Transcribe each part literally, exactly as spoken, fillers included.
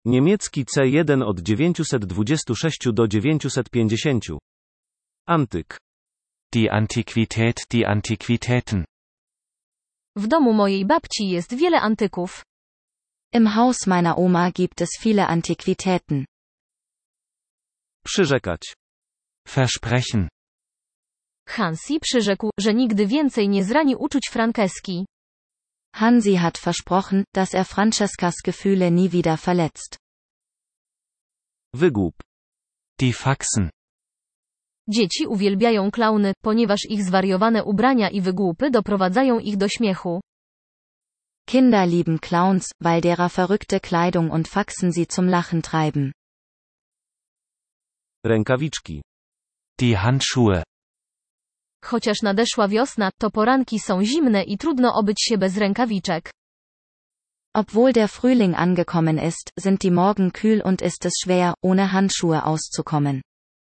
Niemiecki C jeden od dziewięćset dwadzieścia sześć do dziewięćset pięćdziesiąt. Antyk. Die Antiquität, die Antiquitäten. W domu mojej babci jest wiele antyków. Im Haus meiner Oma gibt es viele Antiquitäten. Przyrzekać. Versprechen. Hansi przyrzekł, że nigdy więcej nie zrani uczuć Franceski. Hansi hat versprochen, dass er Francescas Gefühle nie wieder verletzt. Wygłup. Die Faxen. Dzieci uwielbiają klauny, ponieważ ich zwariowane ubrania i wygłupy doprowadzają ich do śmiechu. Kinder lieben Clowns, weil derer verrückte Kleidung und Faxen sie zum Lachen treiben. Rękawiczki. Die Handschuhe. Chociaż nadeszła wiosna, to poranki są zimne i trudno obyć się bez rękawiczek. Obwohl der Frühling angekommen ist, sind die Morgen kühl und ist es schwer, ohne Handschuhe auszukommen.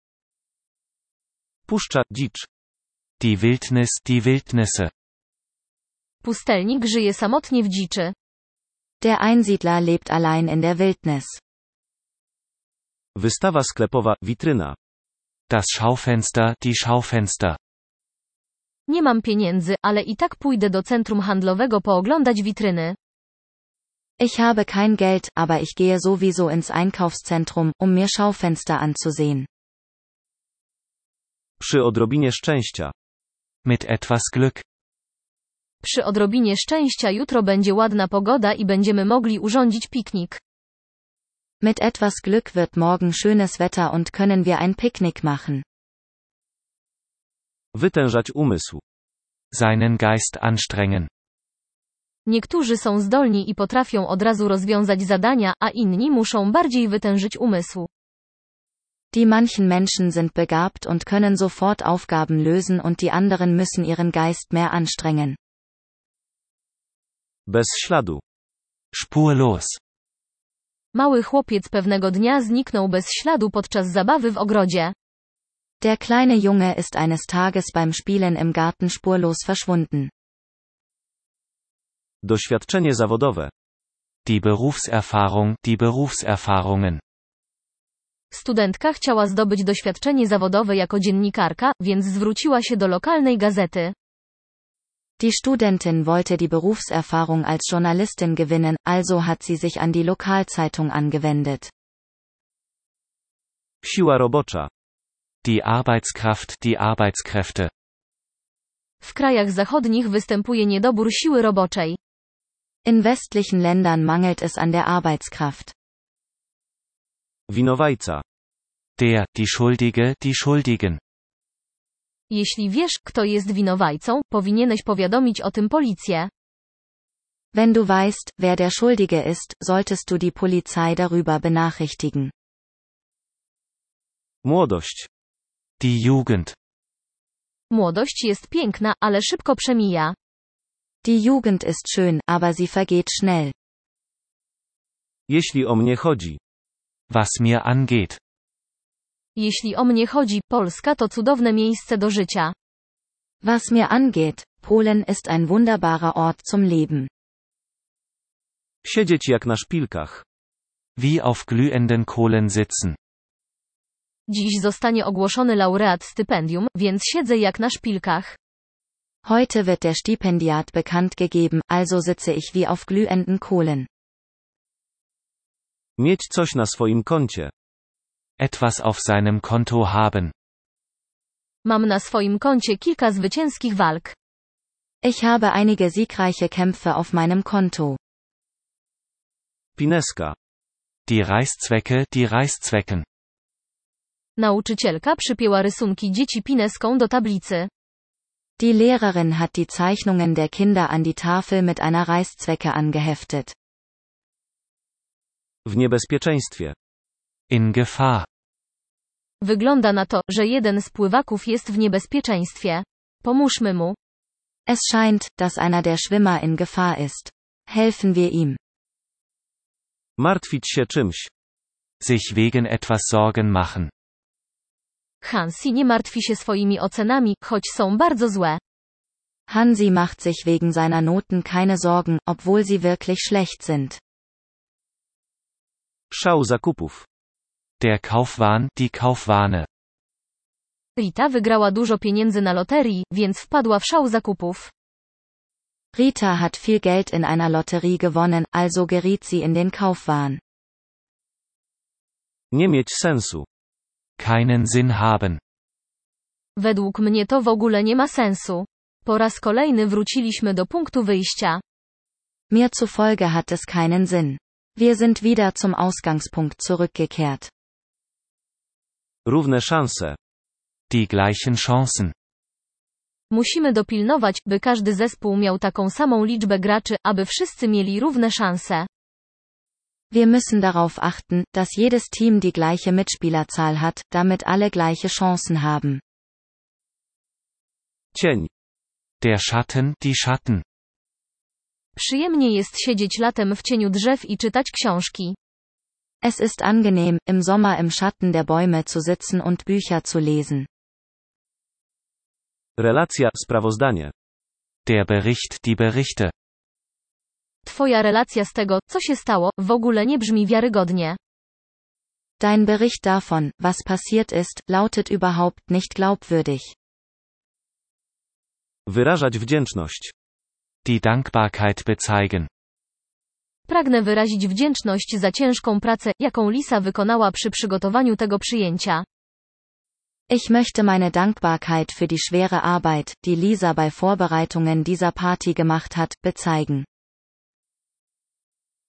Puszcza, dzicz. Die Wildnis, die Wildnisse. Pustelnik żyje samotnie w dziczy. Der Einsiedler lebt allein in der Wildnis. Wystawa sklepowa, witryna. Das Schaufenster, die Schaufenster. Nie mam pieniędzy, ale i tak pójdę do centrum handlowego pooglądać witryny. Ich habe kein Geld, aber ich gehe sowieso ins Einkaufszentrum, um mir Schaufenster anzusehen. Przy odrobinie szczęścia. Mit etwas Glück. Przy odrobinie szczęścia jutro będzie ładna pogoda i będziemy mogli urządzić piknik. Mit etwas Glück wird morgen schönes Wetter und können wir ein Picknick machen. Wytężać umysł. Seinen Geist anstrengen. Niektórzy są zdolni i potrafią od razu rozwiązać zadania, a inni muszą bardziej wytężyć umysł. Die manchen Menschen sind begabt und können sofort Aufgaben lösen und die anderen müssen ihren Geist mehr anstrengen. Bez śladu. Spurlos. Mały chłopiec pewnego dnia zniknął bez śladu podczas zabawy w ogrodzie. Der kleine Junge ist eines Tages beim Spielen im Garten spurlos verschwunden. Doświadczenie zawodowe. Die Berufserfahrung, die Berufserfahrungen. Studentka chciała zdobyć doświadczenie zawodowe jako dziennikarka, więc zwróciła się do lokalnej gazety. Die Studentin wollte die Berufserfahrung als Journalistin gewinnen, also hat sie sich an die Lokalzeitung angewendet. Siła robocza. Die Arbeitskraft, die Arbeitskräfte. W krajach zachodnich występuje niedobór siły roboczej. In westlichen Ländern mangelt es an der Arbeitskraft. Winowajca. Der, die Schuldige, die Schuldigen. Jeśli wiesz, kto jest winowajcą, powinieneś powiadomić o tym policję. Wenn du weißt, wer der Schuldige ist, solltest du die Polizei darüber benachrichtigen. Młodość. Die Jugend. Młodość jest piękna, ale szybko przemija. Die Jugend ist schön, aber sie vergeht schnell. Jeśli o mnie chodzi. Was mir angeht. Jeśli o mnie chodzi, Polska to cudowne miejsce do życia. Was mir angeht, Polen ist ein wunderbarer Ort zum Leben. Siedzieć jak na szpilkach. Wie auf glühenden Kohlen sitzen. Dziś zostanie ogłoszony laureat stypendium, więc siedzę jak na szpilkach. Heute wird der Stipendiat bekannt gegeben, also sitze ich wie auf glühenden Kohlen. Mieć coś na swoim koncie. Etwas auf seinem Konto haben. Mam na swoim koncie kilka zwycięskich walk. Ich habe einige siegreiche Kämpfe auf meinem Konto. Pineska. Die Reißzwecke, die Reißzwecken. Nauczycielka przypięła rysunki dzieci pineską do tablicy. Die Lehrerin hat die Zeichnungen der Kinder an die Tafel mit einer Reißzwecke angeheftet. W niebezpieczeństwie. In Gefahr. Wygląda na to, że jeden z pływaków jest w niebezpieczeństwie. Pomóżmy mu. Es scheint, dass einer der Schwimmer in Gefahr ist. Helfen wir ihm. Martwić się czymś. Sich wegen etwas Sorgen machen. Hansi nie martwi się swoimi ocenami, choć są bardzo złe. Hansi macht sich wegen seiner Noten keine Sorgen, obwohl sie wirklich schlecht sind. Szał zakupów. Der Kaufwahn, die Kaufwahne. Rita wygrała dużo pieniędzy na loterii, więc wpadła w szał zakupów. Rita hat viel Geld in einer Lotterie gewonnen, also geriet sie in den Kaufwahn. Nie mieć sensu. Keinen Sinn haben. Według mnie to w ogóle nie ma sensu. Po raz kolejny wróciliśmy do punktu wyjścia. Mir zufolge hat es keinen Sinn. Wir sind wieder zum Ausgangspunkt zurückgekehrt. Równe szanse. Die gleichen Chancen. Musimy dopilnować, by każdy zespół miał taką samą liczbę graczy, aby wszyscy mieli równe szanse. Wir müssen darauf achten, dass jedes Team die gleiche Mitspielerzahl hat, damit alle gleiche Chancen haben. Cień. Der Schatten, die Schatten. Przyjemnie jest siedzieć latem w cieniu drzew i czytać książki. Es ist angenehm, im Sommer im Schatten der Bäume zu sitzen und Bücher zu lesen. Relacja, sprawozdanie. Der Bericht, die Berichte. Twoja relacja z tego, co się stało, w ogóle nie brzmi wiarygodnie. Dein Bericht davon, was passiert ist, lautet überhaupt nicht glaubwürdig. Wyrażać wdzięczność. Die Dankbarkeit bezeigen. Pragnę wyrazić wdzięczność za ciężką pracę, jaką Lisa wykonała przy przygotowaniu tego przyjęcia. Ich möchte meine Dankbarkeit für die schwere Arbeit, die Lisa bei Vorbereitungen dieser Party gemacht hat, bezeigen.